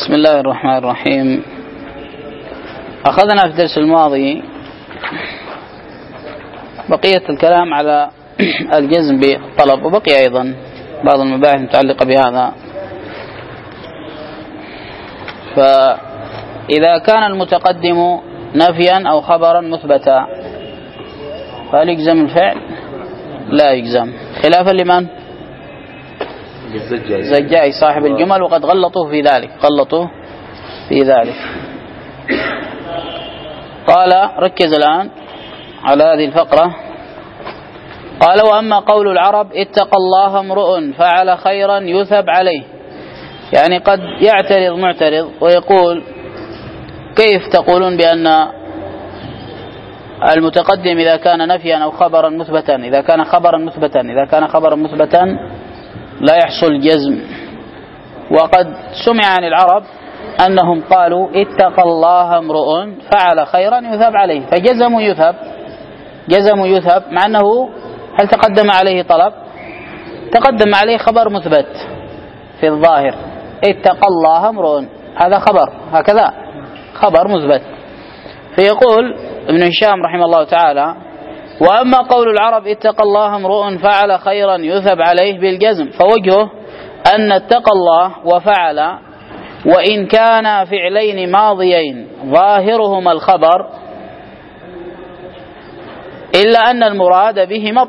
بسم الله الرحمن الرحيم. أخذنا في الدرس الماضي بقية الكلام على الجزم بالطلب، وبقي أيضا بعض المباحث المتعلقة بهذا. فإذا كان المتقدم نفيا أو خبرا مثبتا فهل يجزم الفعل؟ لا يجزم، خلافا لمن؟ الزجاجي صاحب الجمل، وقد غلطوا في ذلك. قال ركز الآن على هذه الفقرة. قال: وأما قول العرب اتقى الله امرؤ فعل خيرا يثب عليه، يعني قد يعترض معترض ويقول: كيف تقولون بأن المتقدم إذا كان نفيا أو خبرا مثبتا، إذا كان خبرا مثبتا لا يحصل جزم؟ وقد سمع عن العرب أنهم قالوا اتقى الله امرؤ فعل خيرا يثب عليه، فجزموا يثب، مع أنه هل تقدم عليه طلب؟ تقدم عليه خبر مثبت في الظاهر، اتقى الله امرؤ، هذا خبر، هكذا خبر مثبت. فيقول ابن هشام رحمه الله تعالى: وأما قول العرب اتقى الله امرؤ فعل خيرا يثب عليه بالجزم، فوجهه أن اتقى الله وفعل وإن كان فعلين ماضيين ظاهرهما الخبر، إلا أن المراد بهما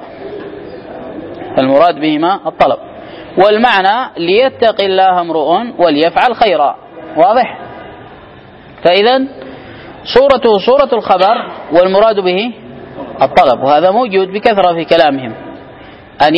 الطلب، والمعنى ليتق الله امرؤ وليفعل خيرا. واضح؟ فإذا صورته صورة الخبر والمراد به الطلب، وهذا موجود بكثرة في كلامهم، أن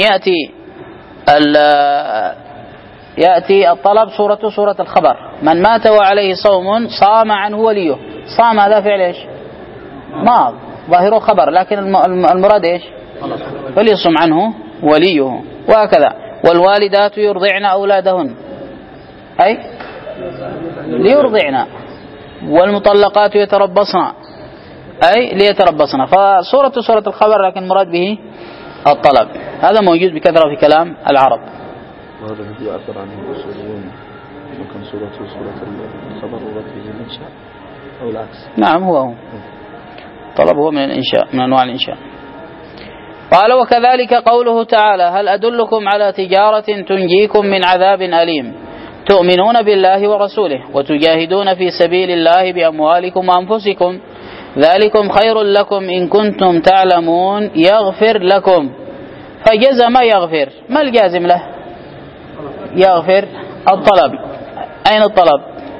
يأتي الطلب صورة الخبر. من مات وعليه صوم صام عنه وليه، صام هذا فعل ايش؟ ماض ظاهره خبر، لكن المراد ايش؟ فليصم عنه وليه. وهكذا والوالدات يرضعن أولادهن أي ليرضعن، والمطلقات يتربصن أي ليتربصن. فصورة الخبر لكن المراد به الطلب، هذا موجود بكثرة في كلام العرب. وهذا الذي يعبر عنه الأصوليون، وكان صورة الخبر ورده الإنشاء أو العكس. نعم، هو طلب هو من الإنشاء، من أنواع الإنشاء. قال: وكذلك قوله تعالى: هل أدلكم على تجارة تنجيكم من عذاب أليم تؤمنون بالله ورسوله وتجاهدون في سبيل الله بأموالكم وأنفسكم ذلكم خير لكم إن كنتم تعلمون يغفر لكم. فجزم يغفر، ما الجازم له؟ يغفر الطلب. أين الطلب؟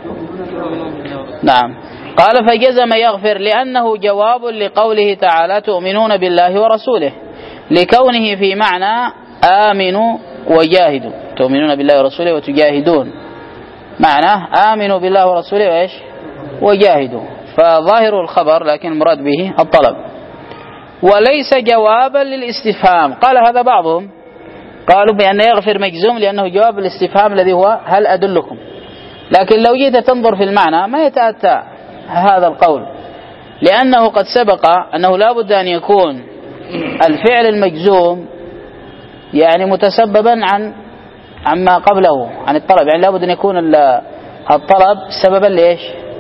نعم، قال: فجزم يغفر لأنه جواب لقوله تعالى: تؤمنون بالله ورسوله، لكونه في معنى آمنوا وجاهدوا. تؤمنون بالله ورسوله وتجاهدون، معناه آمنوا بالله ورسوله وإيش؟ وجاهدوا، فظاهر الخبر لكن المراد به الطلب، وليس جوابا للاستفهام. قال هذا بعضهم، قالوا بأن يغفر مجزوم لأنه جواب الاستفهام الذي هو هل أدلكم، لكن لو جيت تنظر في المعنى ما يتأتى هذا القول، لأنه قد سبق أنه لا بد أن يكون الفعل المجزوم يعني متسببا عما قبله عن الطلب، يعني لا بد أن يكون الطلب سببا لإيش؟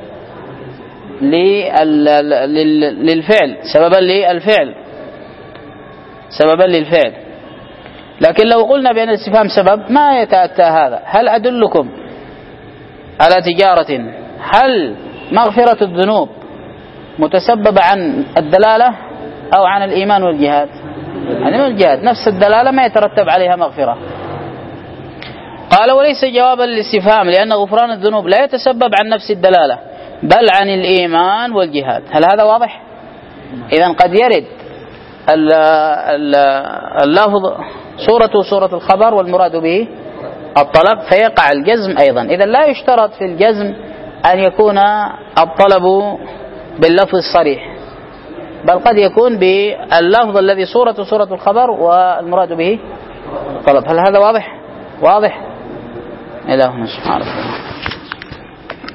للفعل، سببا للفعل. لكن لو قلنا بأن الاستفهام سبب ما يتأتى هذا. هل أدلكم على تجارة، هل مغفرة الذنوب متسببة عن الدلالة أو عن الإيمان والجهاد؟ يعني الجهاد نفس الدلالة ما يترتب عليها مغفرة. قال: وليس جوابا للاستفهام لأن غفران الذنوب لا يتسبب عن نفس الدلالة بل عن الإيمان والجهاد. هل هذا واضح؟ إذن قد يرد اللفظ صورة الخبر والمراد به الطلب فيقع الجزم أيضا. إذن لا يشترط في الجزم أن يكون الطلب باللفظ الصريح، بل قد يكون باللفظ الذي صورة الخبر والمراد به الطلب. هل هذا واضح؟ إلهنا سبحانه وتعالى.